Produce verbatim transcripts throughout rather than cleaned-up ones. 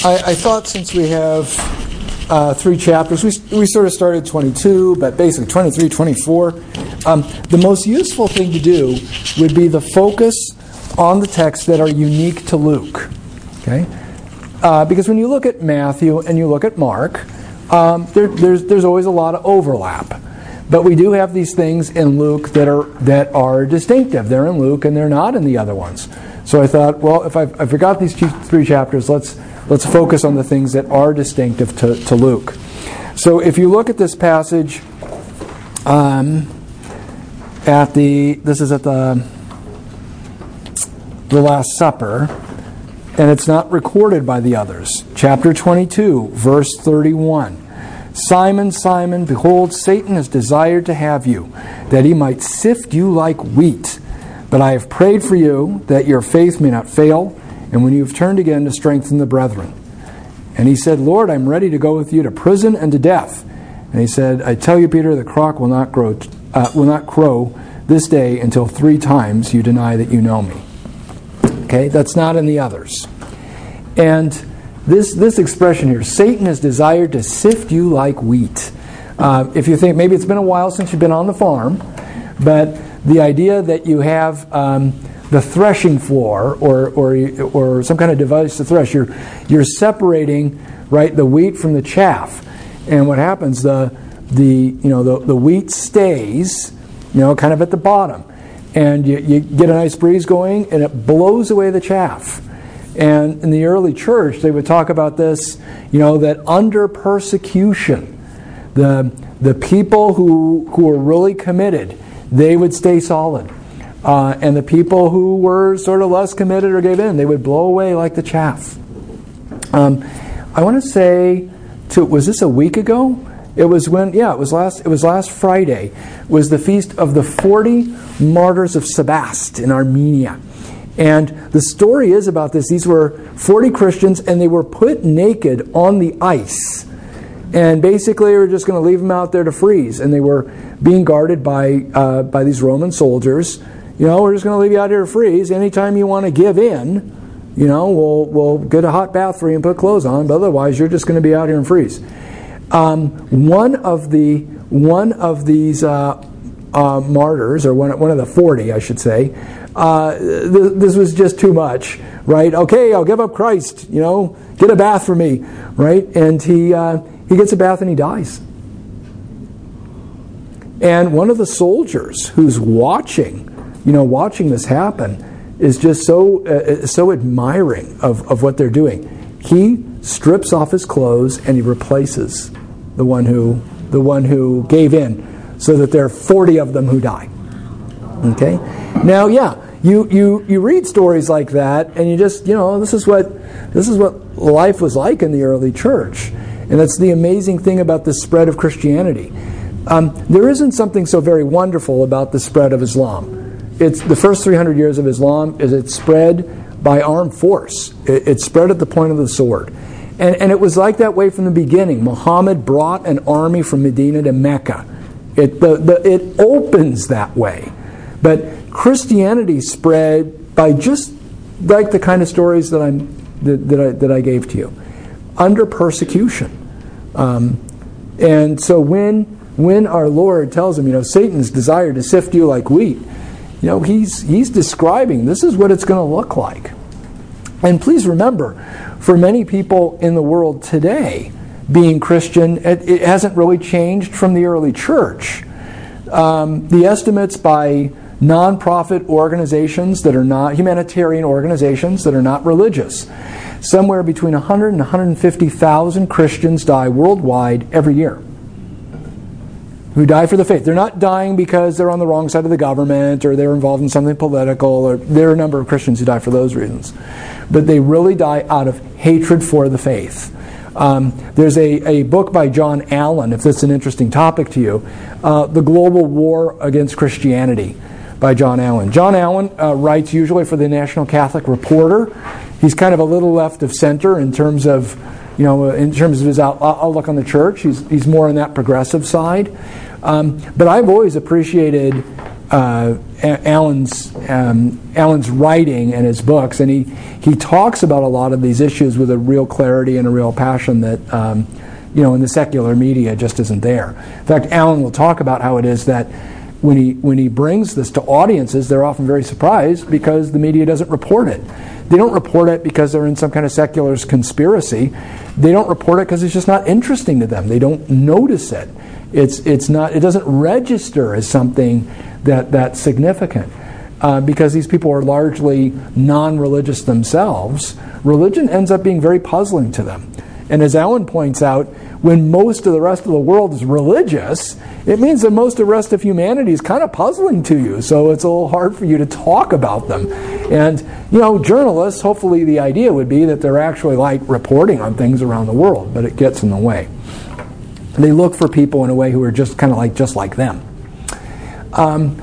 I, I thought since we have uh, three chapters, we, we sort of started twenty-two, but basically twenty-three, twenty-four. Um, the most useful thing to do would be the focus on the texts that are unique to Luke. Okay, uh, because when you look at Matthew and you look at Mark, um, there, there's there's always a lot of overlap. But we do have these things in Luke that are that are distinctive. They're in Luke and they're not in the other ones. So I thought, well, if I've, I forgot these two, three chapters, let's let's focus on the things that are distinctive to, to Luke. So if you look at this passage, um, at the this is at the the Last Supper, and it's not recorded by the others. Chapter twenty-two, verse thirty-one. Simon, Simon, behold, Satan has desired to have you, that he might sift you like wheat. But I have prayed for you, that your faith may not fail, and when you have turned again, to strengthen the brethren. And he said, Lord, I'm ready to go with you to prison and to death. And he said, I tell you, Peter, the cock will not grow, uh, will not crow this day until three times you deny that you know me. Okay, that's not in the others. And This this expression here, Satan has desired to sift you like wheat. Uh, if you think, maybe it's been a while since you've been on the farm, but the idea that you have um, the threshing floor or, or or some kind of device to thresh, you're you're separating, right, the wheat from the chaff. And what happens, the the you know the, the wheat stays, you know, kind of at the bottom. And you, you get a nice breeze going and it blows away the chaff. And in the early church, they would talk about this, you know, that under persecution, the the people who who were really committed, they would stay solid. Uh, and the people who were sort of less committed or gave in, they would blow away like the chaff. Um, I want to say, to, was this a week ago? It was when, yeah, it was last. It was last Friday. Was the feast of the forty martyrs of Sebaste in Armenia. And the story is about this. These were forty Christians, and they were put naked on the ice. And basically, they were just going to leave them out there to freeze. And they were being guarded by uh, by these Roman soldiers. You know, we're just going to leave you out here to freeze. Anytime you want to give in, you know, we'll we'll get a hot bath for you and put clothes on. But otherwise, you're just going to be out here and freeze. Um, one of the one of these uh, uh, martyrs, or one one of the forty, I should say. Uh, th- this was just too much, right? Okay, I'll give up Christ, you know, get a bath for me, right? And he uh, he gets a bath and he dies. And one of the soldiers who's watching, you know, watching this happen, is just so uh, so admiring of, of what they're doing. He strips off his clothes and he replaces the one who the one who gave in, so that there are forty of them who die. Okay, now, yeah. You, you you read stories like that, and you just, you know, this is what this is what life was like in the early church, and that's the amazing thing about the spread of Christianity. Um, there isn't something so very wonderful about the spread of Islam. It's the first three hundred years of Islam is it spread by armed force. It, it spread at the point of the sword, and and it was like that way from the beginning. Muhammad brought an army from Medina to Mecca. It the, the it opens that way, but Christianity spread by just like the kind of stories that I'm that, that I that I gave to you, under persecution, um, and so when when our Lord tells him, you know, Satan's desire to sift you like wheat, you know, he's he's describing this is what it's going to look like. And please remember, for many people in the world today, being Christian, it, it hasn't really changed from the early church. Um, the estimates by non-profit organizations that are not humanitarian organizations that are not religious, somewhere between one hundred and one hundred fifty thousand Christians die worldwide every year who die for the faith. They're not dying because they're on the wrong side of the government or they're involved in something political, or there are a number of Christians who die for those reasons, but they really die out of hatred for the faith. Um, there's a, a book by John Allen, if that's an interesting topic to you, uh, The Global War Against Christianity, by John Allen. John Allen uh, writes usually for the National Catholic Reporter. He's kind of a little left of center in terms of, you know, in terms of his out- outlook on the church. He's he's more on that progressive side. Um, but I've always appreciated uh, Alan's um, Alan's writing and his books, and he he talks about a lot of these issues with a real clarity and a real passion that um, you know in the secular media just isn't there. In fact, Alan will talk about how it is that when he when he brings this to audiences, they're often very surprised because the media doesn't report it. They don't report it because they're in some kind of secular conspiracy. They don't report it because it's just not interesting to them. They don't notice it. It's it's not. It doesn't register as something that that's significant uh, because these people are largely non-religious themselves. Religion ends up being very puzzling to them. And as Alan points out, when most of the rest of the world is religious, it means that most of the rest of humanity is kind of puzzling to you. So it's a little hard for you to talk about them. And, you know, journalists, hopefully the idea would be that they're actually like reporting on things around the world, but it gets in the way. They look for people in a way who are just kind of like just like them. Um,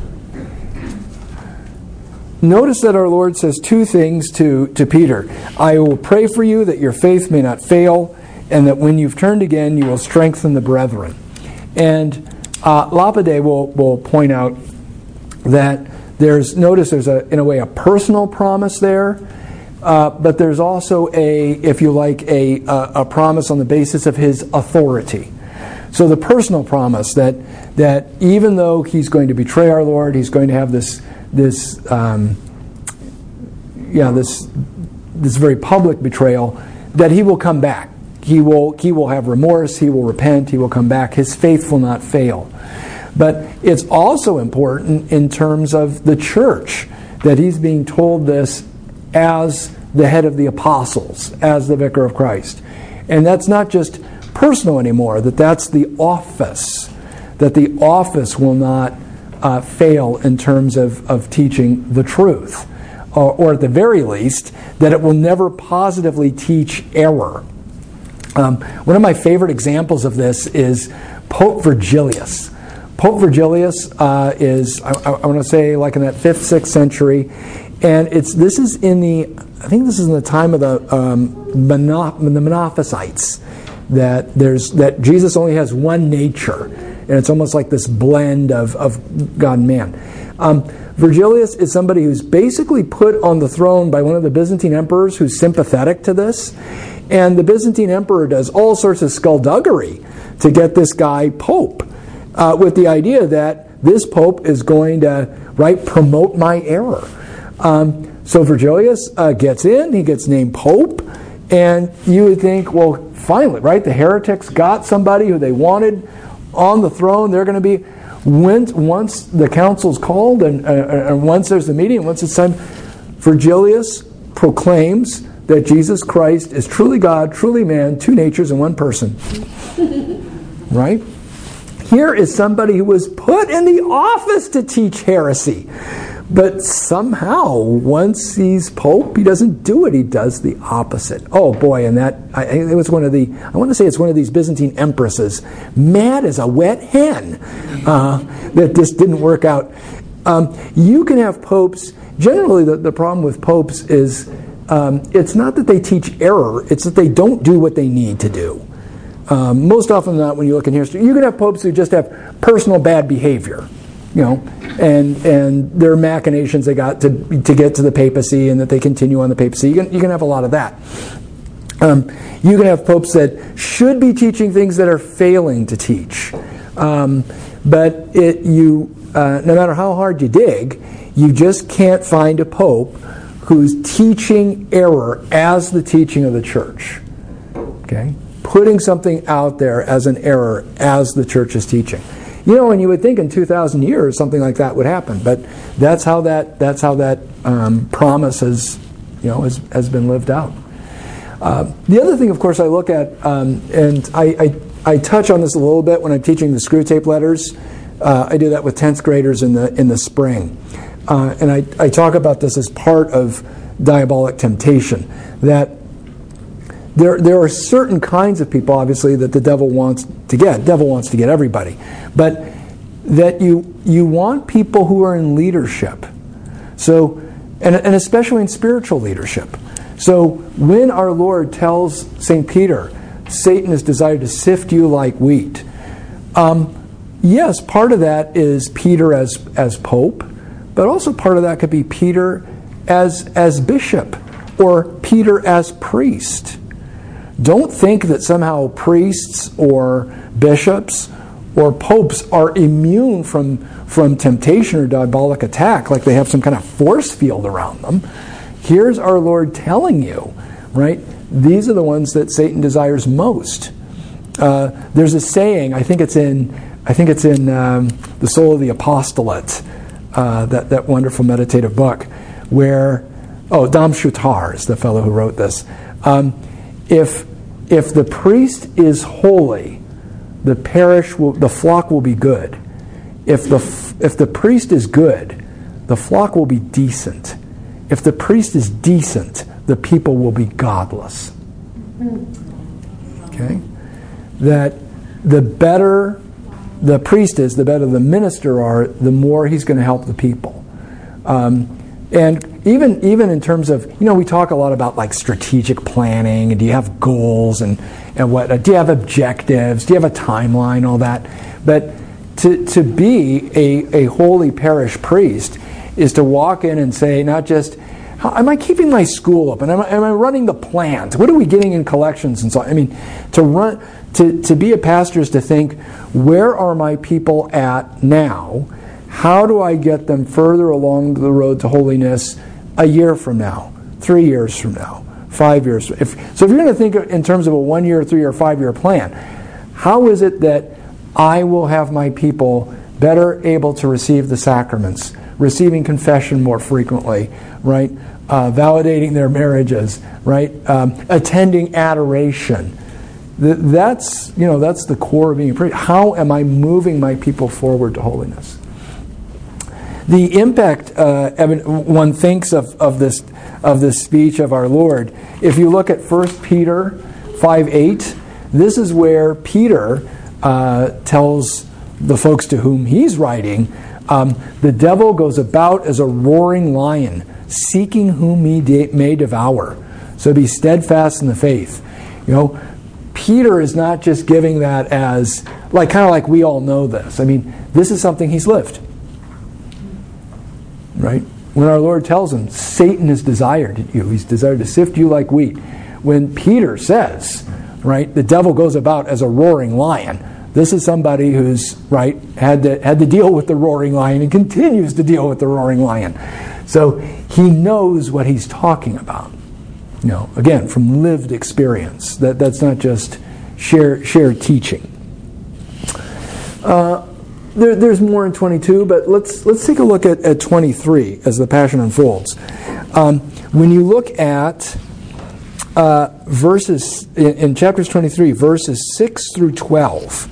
Notice that our Lord says two things to, to Peter. I will pray for you that your faith may not fail, and that when you've turned again, you will strengthen the brethren. And uh, Lapide will, will point out that there's, notice there's a, in a way, a personal promise there, uh, but there's also a, if you like, a, a, a promise on the basis of his authority. So the personal promise that that even though he's going to betray our Lord, he's going to have this this um, yeah this this very public betrayal, that he will come back. He will he will have remorse. He will repent. He will come back. His faith will not fail. But it's also important in terms of the church that he's being told this as the head of the apostles, as the vicar of Christ, and that's not just personal anymore, that that's the office, that the office will not uh, fail in terms of, of teaching the truth, or, or at the very least, that it will never positively teach error. Um, one of my favorite examples of this is Pope Virgilius. Pope Virgilius uh, is, I, I want to say, like in that fifth, sixth century, and it's this is in the, I think this is in the time of the um, Mono, the Monophysites. That there's that Jesus only has one nature, and it's almost like this blend of, of God and man. Um, Virgilius is somebody who's basically put on the throne by one of the Byzantine emperors who's sympathetic to this, and the Byzantine emperor does all sorts of skullduggery to get this guy pope, uh, with the idea that this pope is going to right promote my error. Um, so Virgilius uh, gets in, he gets named pope. And you would think, well, finally, right? The heretics got somebody who they wanted on the throne. They're going to be, when, once the council's called and, uh, and once there's the meeting, once it's time, Virgilius proclaims that Jesus Christ is truly God, truly man, two natures in one person. Right? Here is somebody who was put in the office to teach heresy. But somehow, once he's pope, he doesn't do it. He does the opposite. Oh boy, and that, I, it was one of the, I want to say it's one of these Byzantine empresses, mad as a wet hen, uh, that this didn't work out. Um, you can have popes, generally the, the problem with popes is, um, it's not that they teach error, it's that they don't do what they need to do. Um, most often than not, when you look in history, you can have popes who just have personal bad behavior. You know, and and their machinations they got to to get to the papacy, and that they continue on the papacy. You can you can have a lot of that. Um, you can have popes that should be teaching things that are failing to teach, um, but it you uh, no matter how hard you dig, you just can't find a pope who's teaching error as the teaching of the church. Okay, putting something out there as an error as the church is teaching. You know, and you would think in two thousand years something like that would happen, but that's how that that's how that um, promise has, you know, has, has been lived out. Uh, the other thing, of course, I look at, um, and I, I I touch on this a little bit when I'm teaching the Screw Tape letters. Uh, I do that with tenth graders in the in the spring, uh, and I I talk about this as part of diabolic temptation. That There, there are certain kinds of people, obviously, that the devil wants to get. The devil wants to get everybody. But that you you want people who are in leadership. So, and, and especially in spiritual leadership. So when our Lord tells Saint Peter, Satan has desired to sift you like wheat, um, yes, part of that is Peter as as pope, but also part of that could be Peter as as bishop or Peter as priest. Don't think that somehow priests or bishops or popes are immune from, from temptation or diabolic attack, like they have some kind of force field around them. Here's our Lord telling you, right? These are the ones that Satan desires most. Uh, there's a saying, I think it's in, I think it's in um, The Soul of the Apostolate, uh, that, that wonderful meditative book, where, oh, Dom Shutar is the fellow who wrote this. Um, if if the priest is holy, the parish will, the flock will be good. If the if the priest is good, the flock will be decent. If the priest is decent, the people will be godless. Okay? That the better the priest is, the better the minister are, the more he's going to help the people. Um, and even even in terms of, you know, we talk a lot about like strategic planning, and do you have goals, and, and what, do you have objectives, do you have a timeline, all that. But to to be a, a holy parish priest is to walk in and say, not just, how, am I keeping my school open? Am I, am I running the plant? What are we getting in collections and so on? I mean, to run to, to be a pastor is to think, where are my people at now? How do I get them further along the road to holiness a year from now, three years from now, five years? If, so if you're going to think in terms of a one-year, three-year, five-year plan, how is it that I will have my people better able to receive the sacraments, receiving confession more frequently, right? Uh, validating their marriages, right? Um, attending adoration. Th- that's, you know, that's the core of being a priest. How am I moving my people forward to holiness? The impact, uh, one thinks of, of this of this speech of our Lord. If you look at First Peter five eight, this is where Peter uh, tells the folks to whom he's writing, um, the devil goes about as a roaring lion, seeking whom he de- may devour. So be steadfast in the faith. You know, Peter is not just giving that as, like, kind of like we all know this. I mean, this is something he's lived. Right? When our Lord tells him, Satan has desired you. He's desired to sift you like wheat. When Peter says, right, the devil goes about as a roaring lion, this is somebody who's, right, had to, had to deal with the roaring lion and continues to deal with the roaring lion. So he knows what he's talking about. You know, again, from lived experience. That that's not just shared shared teaching. Uh, there, there's more in twenty-two, but let's let's take a look at, at twenty-three as the Passion unfolds. Um, when you look at uh, verses in, in chapters twenty-three, verses six through twelve,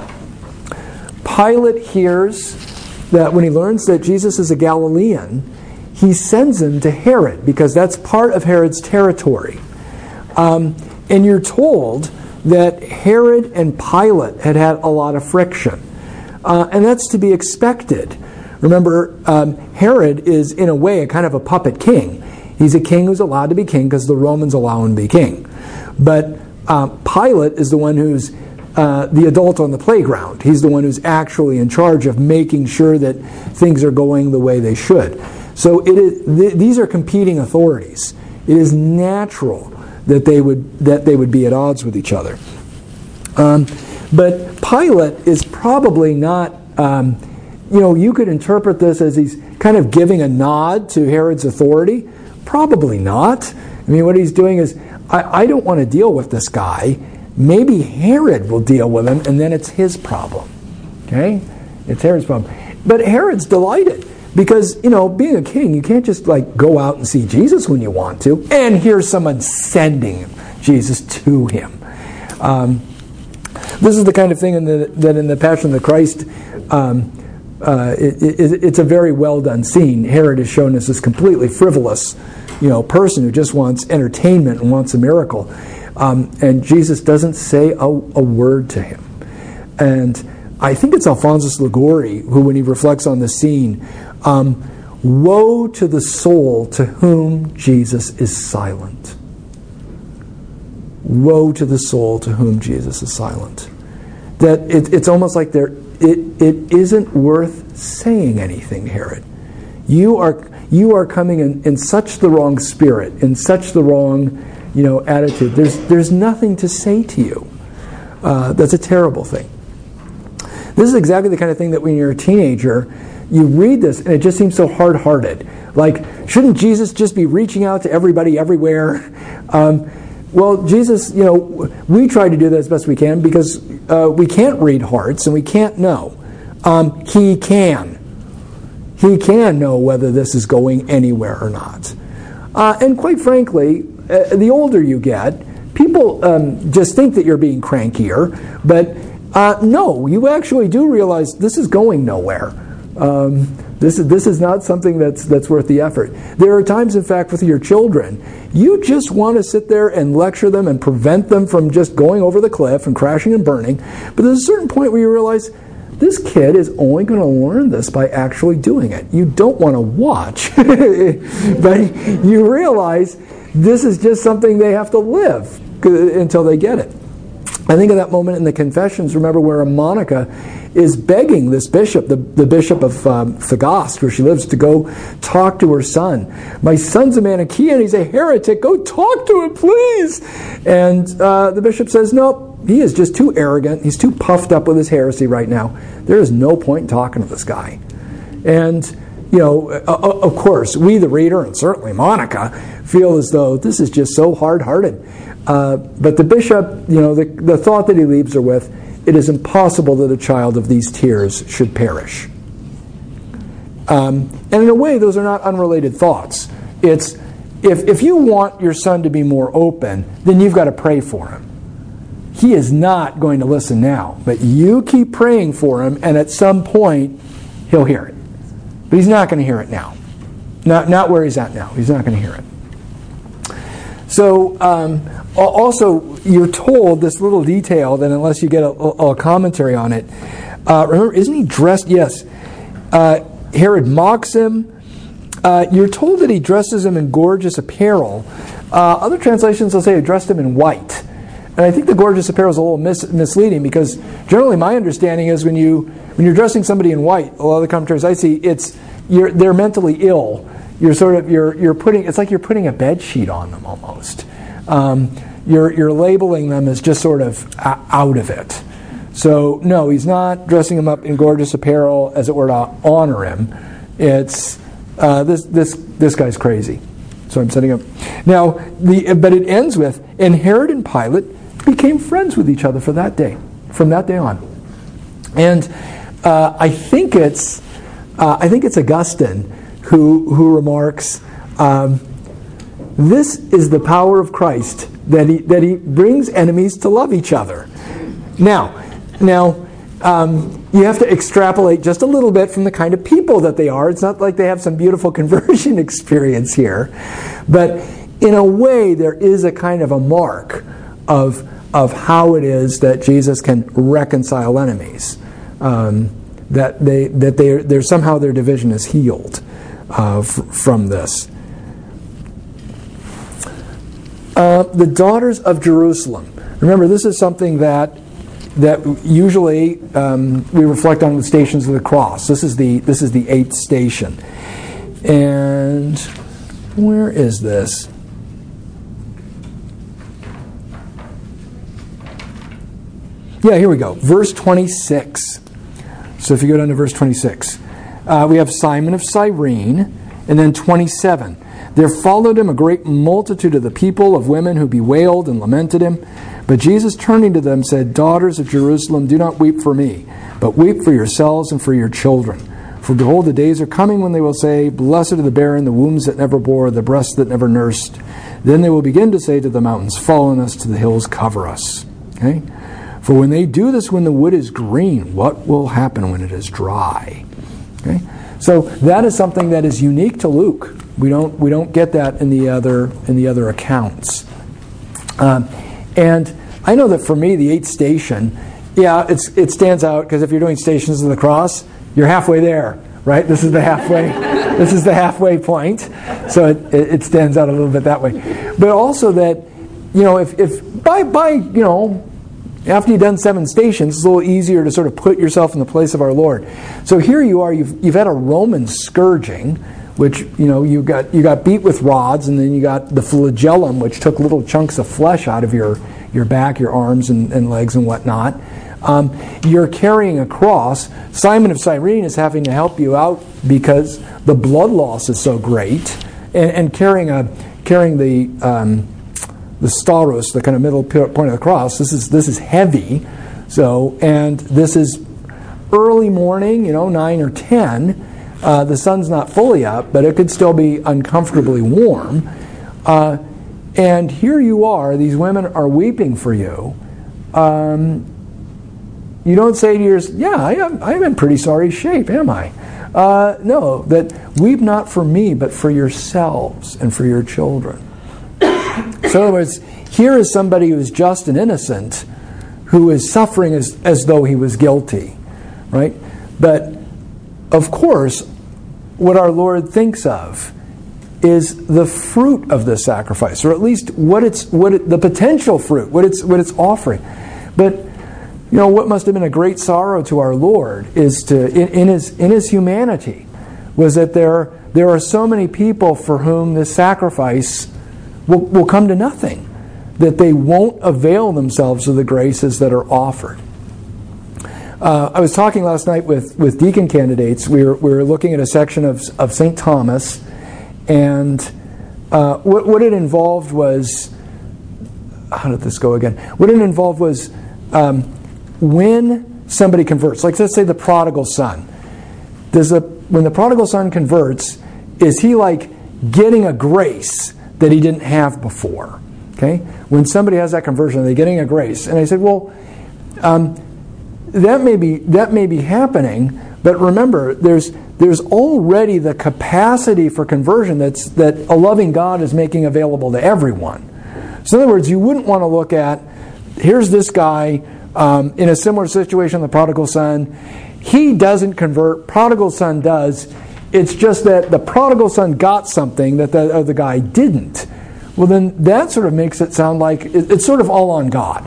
Pilate hears that when he learns that Jesus is a Galilean, he sends him to Herod, because that's part of Herod's territory. Um, and you're told that Herod and Pilate had had a lot of friction. Uh, and that's to be expected. Remember, um, Herod is, in a way, a kind of a puppet king. He's a king who's allowed to be king because the Romans allow him to be king. But uh, Pilate is the one who's uh, the adult on the playground. He's the one who's actually in charge of making sure that things are going the way they should. So it is, th- these are competing authorities. It is natural that they would that they would be at odds with each other. Um, but Pilate is probably not. Um, you know, you could interpret this as he's kind of giving a nod to Herod's authority. Probably not. I mean, what he's doing is, I, I don't want to deal with this guy. Maybe Herod will deal with him, and then it's his problem. Okay, it's Herod's problem. But Herod's delighted. Because, you know, being a king, you can't just, like, go out and see Jesus when you want to. And here's someone sending Jesus to him. Um, this is the kind of thing in the, that in the Passion of the Christ, um, uh, it, it, it's a very well done scene. Herod is shown as this completely frivolous, you know, person who just wants entertainment and wants a miracle. Um, and Jesus doesn't say a, a word to him. And I think it's Alphonsus Liguori who, when he reflects on the scene, um, woe to the soul to whom Jesus is silent. Woe to the soul to whom Jesus is silent. That it, it's almost like there it, it isn't worth saying anything to Herod. You are you are coming in, in such the wrong spirit, in such the wrong, you know, attitude. There's there's nothing to say to you. Uh, that's a terrible thing. This is exactly the kind of thing that when you're a teenager, you read this and it just seems so hard-hearted. Like, shouldn't Jesus just be reaching out to everybody everywhere? Um, well, Jesus, you know, we try to do that as best we can because uh, we can't read hearts and we can't know. Um, he can. He can know whether this is going anywhere or not. Uh, and quite frankly, uh, the older you get, people um, just think that you're being crankier, but uh, no, you actually do realize this is going nowhere. Um, this is this is not something that's that's worth the effort. There are times, in fact, with your children, you just want to sit there and lecture them and prevent them from just going over the cliff and crashing and burning. But there's a certain point where you realize this kid is only going to learn this by actually doing it. You don't want to watch, but you realize this is just something they have to live until they get it. I think of that moment in the Confessions, remember, where Monica is begging this bishop, the, the bishop of um, Thagaste, where she lives, to go talk to her son. My son's a Manichaean, he's a heretic, go talk to him, please. And uh, the bishop says, nope. He is just too arrogant. He's too puffed up with his heresy right now. There is no point in talking to this guy. And, you know, uh, of course, we, the reader, and certainly Monica, feel as though this is just so hard-hearted. Uh, but the bishop, you know, the, the thought that he leaves her with, it is impossible that a child of these tears should perish. Um, and in a way, those are not unrelated thoughts. It's, if, if you want your son to be more open, then you've got to pray for him. He is not going to listen now, but you keep praying for him, and at some point, he'll hear it. But he's not going to hear it now. Not, not where he's at now. He's not going to hear it. So, um, also, you're told this little detail that unless you get a, a commentary on it, uh, remember, isn't he dressed? Yes. Uh, Herod mocks him. Uh, you're told that he dresses him in gorgeous apparel. Uh, other translations will say he dressed him in white. And I think the gorgeous apparel is a little mis- misleading because generally my understanding is when you when you're dressing somebody in white, a lot of the commentaries I see, it's you're they're mentally ill. You're sort of you're you're putting it's like you're putting a bed sheet on them almost. Um, you're you're labeling them as just sort of out of it. So no, he's not dressing him up in gorgeous apparel as it were to honor him. It's uh, this this this guy's crazy. So I'm setting up now. The but it ends with, and Herod and Pilate became friends with each other for that day, from that day on. And uh, I think it's uh, I think it's Augustine who who remarks, um, this is the power of Christ, that he that he brings enemies to love each other. Now, now um, you have to extrapolate just a little bit from the kind of people that they are. It's not like they have some beautiful conversion experience here, but in a way there is a kind of a mark of of how it is that Jesus can reconcile enemies. Um, that they that they they're somehow their division is healed uh, f- from this. Uh, the daughters of Jerusalem. Remember, this is something that that usually um, we reflect on with Stations of the Cross. This is the this is the eighth station. And where is this? Yeah, here we go. Verse twenty-six. So if you go down to verse twenty-six, uh, we have Simon of Cyrene, and then twenty-seven. There followed him a great multitude of the people, of women who bewailed and lamented him. But Jesus, turning to them, said, Daughters of Jerusalem, do not weep for me, but weep for yourselves and for your children. For behold, the days are coming when they will say, Blessed are the barren, the wombs that never bore, the breasts that never nursed. Then they will begin to say to the mountains, Fall on us, to the hills, cover us. Okay? For when they do this when the wood is green, what will happen when it is dry? Okay? So that is something that is unique to Luke. We don't we don't get that in the other in the other accounts. Um, and I know that for me, the eighth station, yeah, it's it stands out because if you're doing Stations of the Cross, you're halfway there, right? This is the halfway. This is the halfway point, so it, it stands out a little bit that way. But also that, you know, if if by by you know After you've done seven stations, it's a little easier to sort of put yourself in the place of our Lord. So here you are, you've, you've had a Roman scourging, which, you know, you got you got beat with rods, and then you got the flagellum, which took little chunks of flesh out of your, your back, your arms and, and legs and whatnot. Um, you're carrying a cross. Simon of Cyrene is having to help you out because the blood loss is so great, and, and carrying a carrying the um, the stauros, the kind of middle point of the cross. This is this is heavy. So, and this is early morning, you know, nine or ten. Uh, the sun's not fully up, but it could still be uncomfortably warm. Uh, and here you are; these women are weeping for you. Um, You don't say to yourself, yeah, I am, I'm in pretty sorry shape, am I? Uh, no, that weep not for me, but for yourselves and for your children. So in other words, here is somebody who is just and innocent, who is suffering as, as though he was guilty, right? But, of course, what our Lord thinks of is the fruit of the sacrifice, or at least what it's what it, the potential fruit, what it's what it's offering. But you know, what must have been a great sorrow to our Lord is to, in, in his in his humanity, was that there there are so many people for whom this sacrifice will, will come to nothing, that they won't avail themselves of the graces that are offered. Uh, I was talking last night with, with deacon candidates. We were we were looking at a section of of Saint Thomas, and uh, what what it involved was, how did this go again? What it involved was. Um, When somebody converts, like let's say the prodigal son, does a when the prodigal son converts, is he like getting a grace that he didn't have before? Okay, when somebody has that conversion, are they getting a grace? And I said, well, um, that may be that may be happening, but remember, there's there's already the capacity for conversion that's that a loving God is making available to everyone. So in other words, you wouldn't want to look at, here's this guy. Um, in a similar situation, the prodigal son, he doesn't convert, prodigal son does. It's just that the prodigal son got something that the other guy didn't. Well, then that sort of makes it sound like it, it's sort of all on God.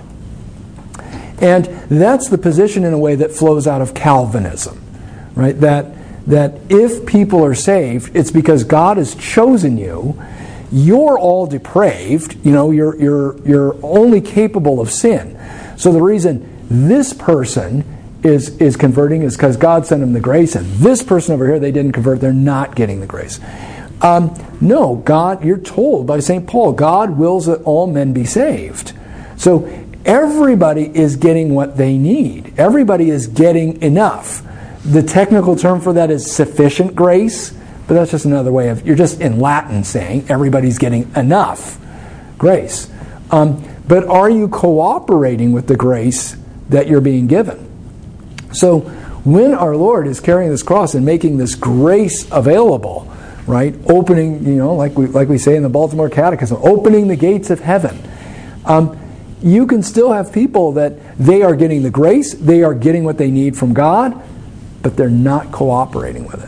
And that's the position in a way that flows out of Calvinism, right? That that if people are saved, it's because God has chosen you. You're all depraved. You know, you're you're you're only capable of sin. So the reason this person is is converting is because God sent him the grace, and this person over here, they didn't convert, they're not getting the grace. Um, no, God, you're told by Saint Paul, God wills that all men be saved. So everybody is getting what they need. Everybody is getting enough. The technical term for that is sufficient grace, but that's just another way of, you're just in Latin saying everybody's getting enough grace. Um, But are you cooperating with the grace that you're being given? So when our Lord is carrying this cross and making this grace available, right, opening, you know, like we like we say in the Baltimore Catechism, opening the gates of heaven, um, you can still have people that they are getting the grace, they are getting what they need from God, but they're not cooperating with it.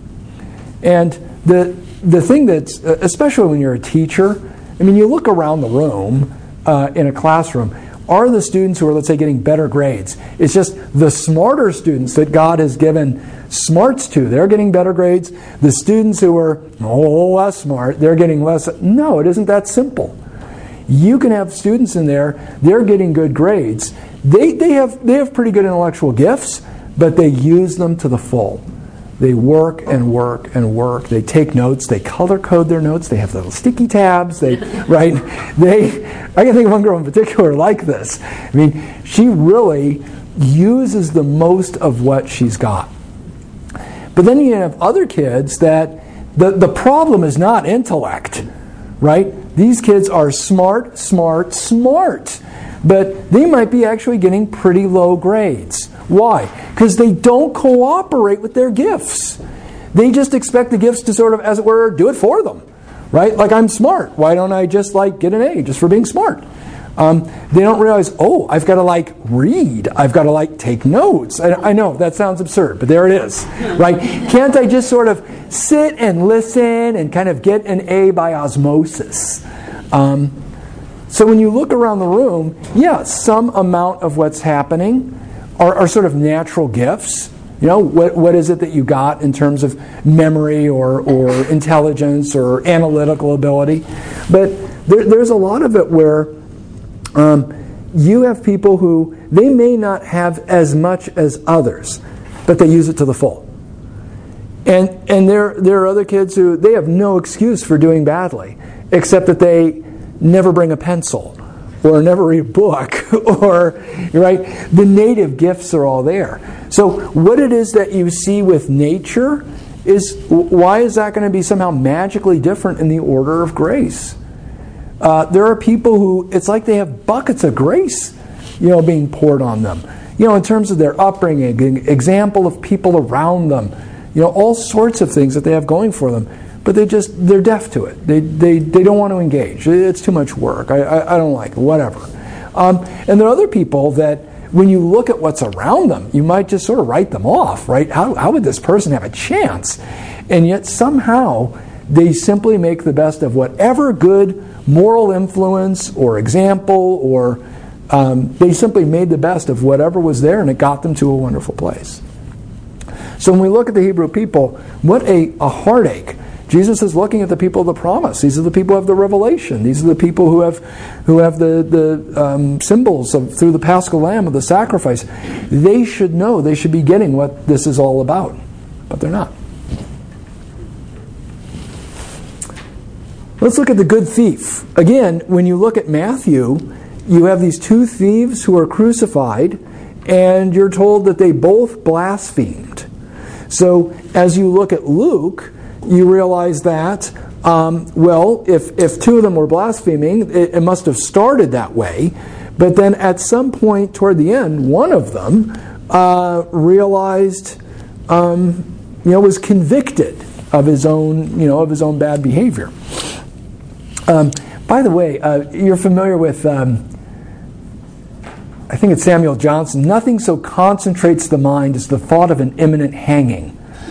And the the thing that's, especially when you're a teacher, I mean, you look around the room. Uh, in a classroom, are the students who are, let's say, getting better grades? It's just the smarter students that God has given smarts to. They're getting better grades. The students who are oh, less smart, they're getting less. No, it isn't that simple. You can have students in there, they're getting good grades. They they have they have pretty good intellectual gifts, but they use them to the full. They work and work and work. They take notes. They color code their notes. They have little sticky tabs. They right. They. I can think of one girl in particular like this. I mean, she really uses the most of what she's got. But then you have other kids that the the problem is not intellect, right? These kids are smart, smart, smart, but they might be actually getting pretty low grades. Why? Because they don't cooperate with their gifts. They just expect the gifts to sort of, as it were, do it for them, right? Like, I'm smart. Why don't I just, like, get an A just for being smart? Um, they don't realize, oh, I've got to, like, read. I've got to, like, take notes. I, I know, that sounds absurd, but there it is, right? Can't I just sort of sit and listen and kind of get an A by osmosis? Um, So when you look around the room, yeah, some amount of what's happening are, are sort of natural gifts. You know, what what is it that you got in terms of memory or, or intelligence or analytical ability? But there, there's a lot of it where um, you have people who, they may not have as much as others, but they use it to the full. And and there there are other kids who, they have no excuse for doing badly, except that they never bring a pencil or never read a book, or, right? The native gifts are all there. So what it is that you see with nature is, why is that going to be somehow magically different in the order of grace? Uh, there are people who, it's like they have buckets of grace, you know, being poured on them. You know, in terms of their upbringing, example of people around them, you know, all sorts of things that they have going for them. But they just, they're deaf to it. They they, they don't want to engage. It's too much work. I, I, I don't like it, whatever. Um, and there are other people that, when you look at what's around them, you might just sort of write them off, right? How, how would this person have a chance? And yet somehow they simply make the best of whatever good moral influence or example, or um, they simply made the best of whatever was there, and it got them to a wonderful place. So when we look at the Hebrew people, what a, a heartache. Jesus is looking at the people of the promise. These are the people who have the revelation. These are the people who have who have the, the um, symbols of, through the Paschal Lamb of the sacrifice. They should know, they should be getting what this is all about. But they're not. Let's look at the good thief. Again, when you look at Matthew, you have these two thieves who are crucified, and you're told that they both blasphemed. So as you look at Luke, you realize that, um, well, if, if two of them were blaspheming, it, it must have started that way. But then at some point toward the end, one of them uh, realized, um, you know, was convicted of his own, you know, of his own bad behavior. Um, by the way, uh, you're familiar with, um, I think it's Samuel Johnson, nothing so concentrates the mind as the thought of an imminent hanging.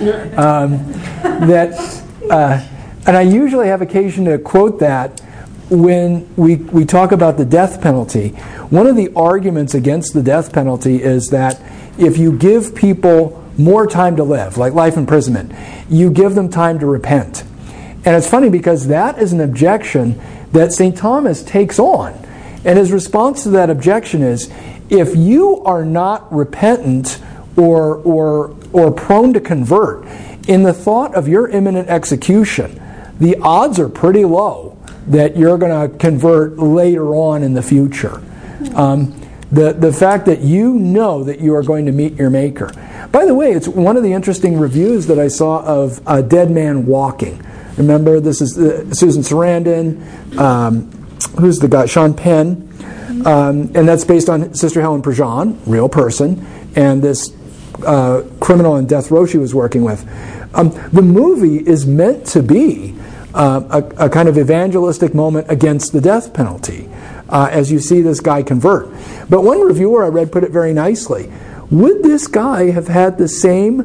Um, that, uh, and I usually have occasion to quote that when we, we talk about the death penalty. One of the arguments against the death penalty is that if you give people more time to live, like life imprisonment, you give them time to repent. And it's funny because that is an objection that Saint Thomas takes on. And his response to that objection is, if you are not repentant or or or prone to convert, in the thought of your imminent execution, the odds are pretty low that you're going to convert later on in the future. Um, the, the fact that you know that you are going to meet your Maker. By the way, it's one of the interesting reviews that I saw of A Dead Man Walking. Remember, this is uh, Susan Sarandon, um, who's the guy, Sean Penn, um, and that's based on Sister Helen Prejean, real person, and this Uh, criminal on death row she was working with. Um, the movie is meant to be uh, a, a kind of evangelistic moment against the death penalty uh, as you see this guy convert. But one reviewer I read put it very nicely. Would this guy have had the same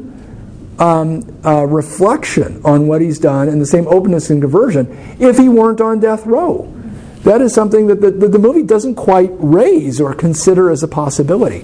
um, uh, reflection on what he's done and the same openness in conversion if he weren't on death row? That is something that the, that the movie doesn't quite raise or consider as a possibility.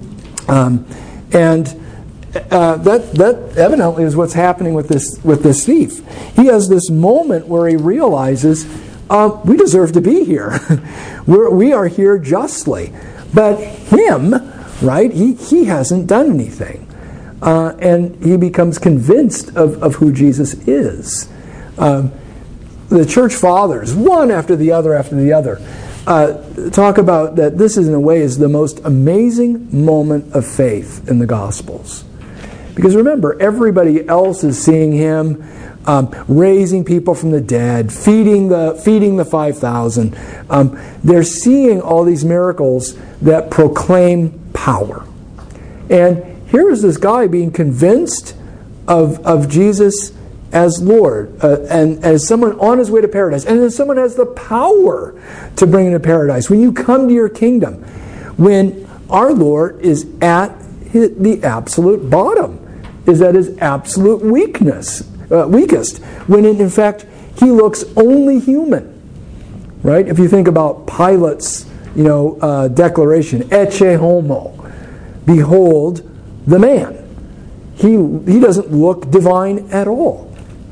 Um, And uh, that that evidently is what's happening with this with this thief. He has this moment where he realizes, uh, we deserve to be here. We're, we are here justly. But him, right, he, he hasn't done anything. Uh, and he becomes convinced of, of who Jesus is. Um, the church fathers, one after the other after the other, Uh, talk about that this is in a way is the most amazing moment of faith in the Gospels. Because remember, everybody else is seeing him um, raising people from the dead, feeding the feeding the five thousand. Um, they're seeing all these miracles that proclaim power. And here is this guy being convinced of, of Jesus as Lord, uh, and as someone on his way to paradise, and as someone has the power to bring him to paradise. When you come to your kingdom, when our Lord is at his, the absolute bottom, is at his absolute weakness, uh, weakest, when in, in fact he looks only human. right? If you think about Pilate's, you know, uh, declaration, ecce homo, behold the man. He, he doesn't look divine at all.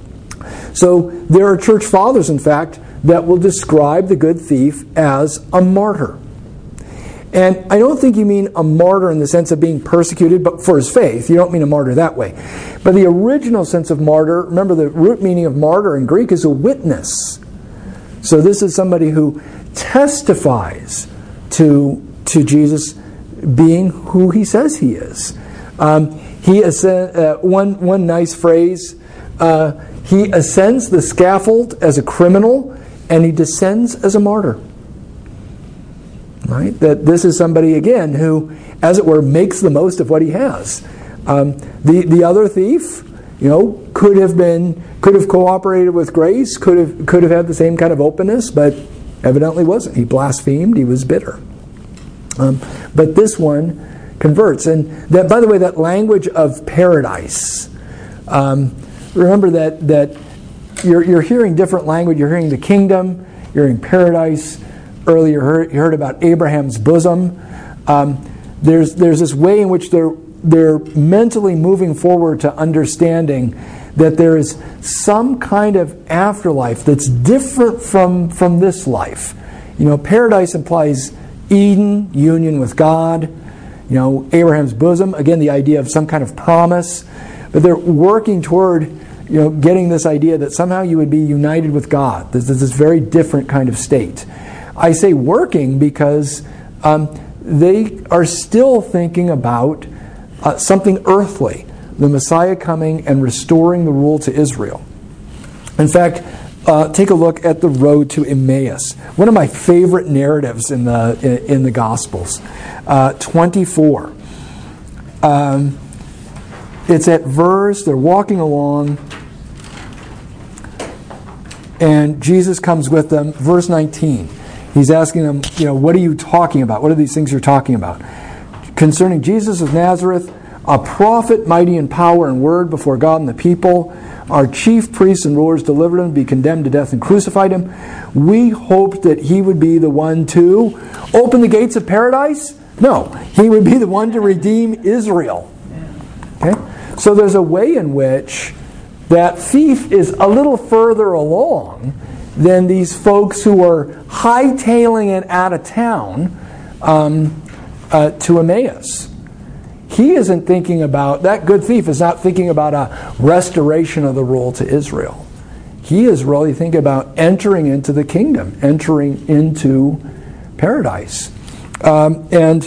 So there are church fathers, in fact, that will describe the good thief as a martyr. And I don't think you mean a martyr in the sense of being persecuted but for his faith. You don't mean a martyr that way. But the original sense of martyr, remember the root meaning of martyr in Greek is a witness. So this is somebody who testifies to, to Jesus being who he says he is. Um, he ascend, uh, one, one nice phrase, uh, he ascends the scaffold as a criminal and he descends as a martyr. Right? That this is somebody, again, who, as it were, makes the most of what he has. Um, the, the other thief, you know, could have been, could have cooperated with grace, could have, could have had the same kind of openness, but evidently wasn't. He blasphemed, he was bitter. Um, but this one converts. And that, by the way, that language of paradise, um, remember that that you're, you're hearing different language. You're hearing the kingdom, you're hearing paradise. Earlier you heard, you heard about Abraham's bosom. Um, there's there's this way in which they're they're mentally moving forward to understanding that there is some kind of afterlife that's different from, from this life. You know, paradise implies Eden, union with God. You know, Abraham's bosom, again, the idea of some kind of promise. But they're working toward, you know, getting this idea that somehow you would be united with God. This is this very different kind of state. I say working because um, they are still thinking about uh, something earthly, the Messiah coming and restoring the rule to Israel. In fact, uh, take a look at the road to Emmaus. One of my favorite narratives in the in, in the Gospels, uh, twenty-four. Um, it's at verse. They're walking along, and Jesus comes with them. Verse nineteen. He's asking them, you know, what are you talking about? What are these things you're talking about? Concerning Jesus of Nazareth, a prophet mighty in power and word before God and the people, our chief priests and rulers delivered him to be condemned to death and crucified him. We hoped that he would be the one to open the gates of paradise. No, he would be the one to redeem Israel. Okay? So there's a way in which that thief is a little further along than these folks who are hightailing it out of town um, uh, to Emmaus. He isn't thinking about, that good thief is not thinking about a restoration of the rule to Israel. He is really thinking about entering into the kingdom, entering into paradise. Um, and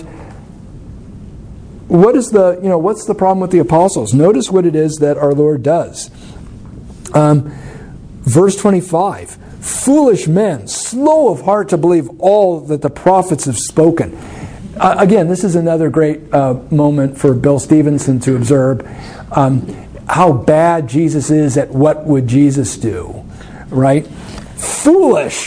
what is the, you know, what's the problem with the apostles? Notice what it is that our Lord does. Um, verse twenty-five. Foolish men, slow of heart to believe all that the prophets have spoken. Uh, again, this is another great uh, moment for Bill Stevenson to observe um, how bad Jesus is at what would Jesus do, right? Foolish,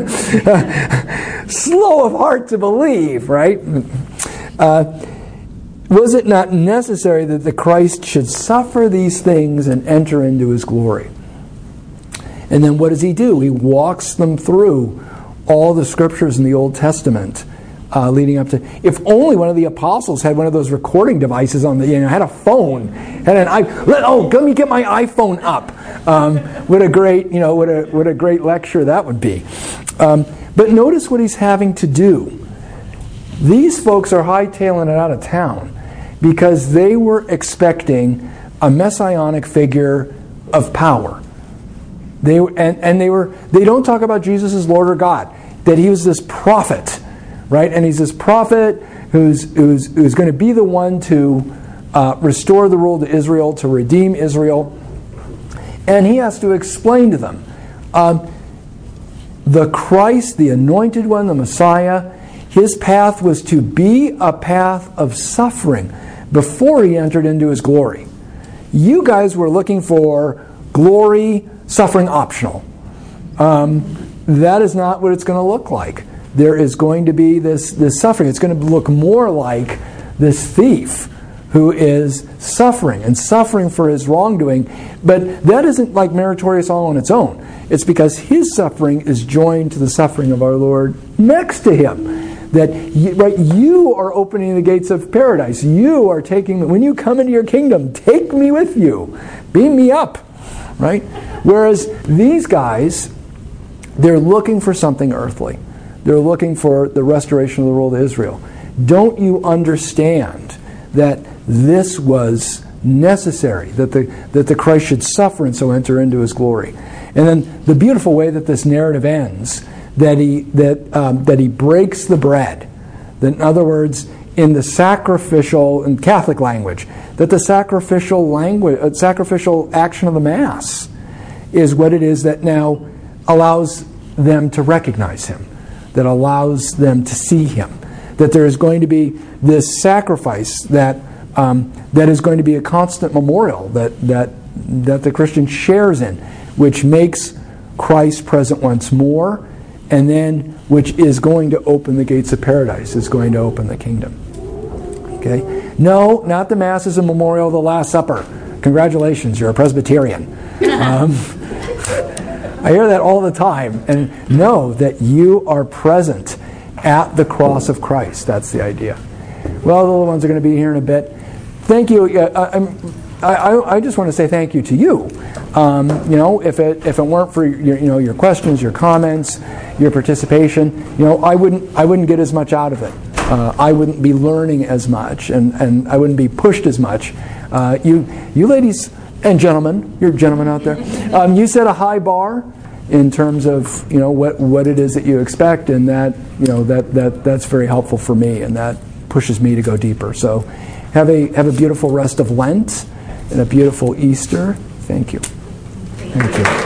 slow of heart to believe, right? Uh, was it not necessary that the Christ should suffer these things and enter into his glory? And then what does he do? He walks them through all the scriptures in the Old Testament uh, leading up to... If only one of the apostles had one of those recording devices on the... You know, had a phone. Had an i... Oh, let me get my iPhone up. Um, what a great, you know, what a, what a great lecture that would be. Um, but notice what he's having to do. These folks are hightailing it out of town because they were expecting a messianic figure of power. They and, and they were they don't talk about Jesus as Lord or God, that he was this prophet, right? And he's this prophet who's who's who's going to be the one to uh, restore the rule to Israel, to redeem Israel, and he has to explain to them um, the Christ, the anointed one, the Messiah. His path was to be a path of suffering before he entered into his glory. You guys were looking for glory. Suffering optional. Um, that is not what it's going to look like. There is going to be this, this suffering. It's going to look more like this thief who is suffering and suffering for his wrongdoing. But that isn't like meritorious all on its own. It's because his suffering is joined to the suffering of our Lord next to him. That you, right, you are opening the gates of paradise. You are taking, when you come into your kingdom, take me with you. Beam me up. Right? Whereas these guys, they're looking for something earthly. They're looking for the restoration of the world of Israel. Don't you understand that this was necessary, that the that the Christ should suffer and so enter into his glory? And then the beautiful way that this narrative ends, that he that um, that he breaks the bread. That, in other words, in the sacrificial, in Catholic language, that the sacrificial language, uh, sacrificial action of the Mass is what it is that now allows them to recognize him, that allows them to see him, that there is going to be this sacrifice that um, that is going to be a constant memorial that that that the Christian shares in, which makes Christ present once more, and then which is going to open the gates of paradise, is going to open the kingdom. Okay? No, not the Mass as a memorial of the Last Supper. Congratulations, you're a Presbyterian. Um, I hear that all the time. And know that you are present at the cross of Christ. That's the idea. Well, the little ones are going to be here in a bit. Thank you. Uh, I'm, I, I just want to say thank you to you. Um, you know, if it if it weren't for your you know your questions, your comments, your participation, you know, I wouldn't I wouldn't get as much out of it. Uh, I wouldn't be learning as much, and, and I wouldn't be pushed as much. Uh, you you ladies and gentlemen, you're gentlemen out there. Um, you set a high bar in terms of you know what what it is that you expect, and that you know that that that's very helpful for me, and that pushes me to go deeper. So, have a have a beautiful rest of Lent and a beautiful Easter. Thank you. Thank you.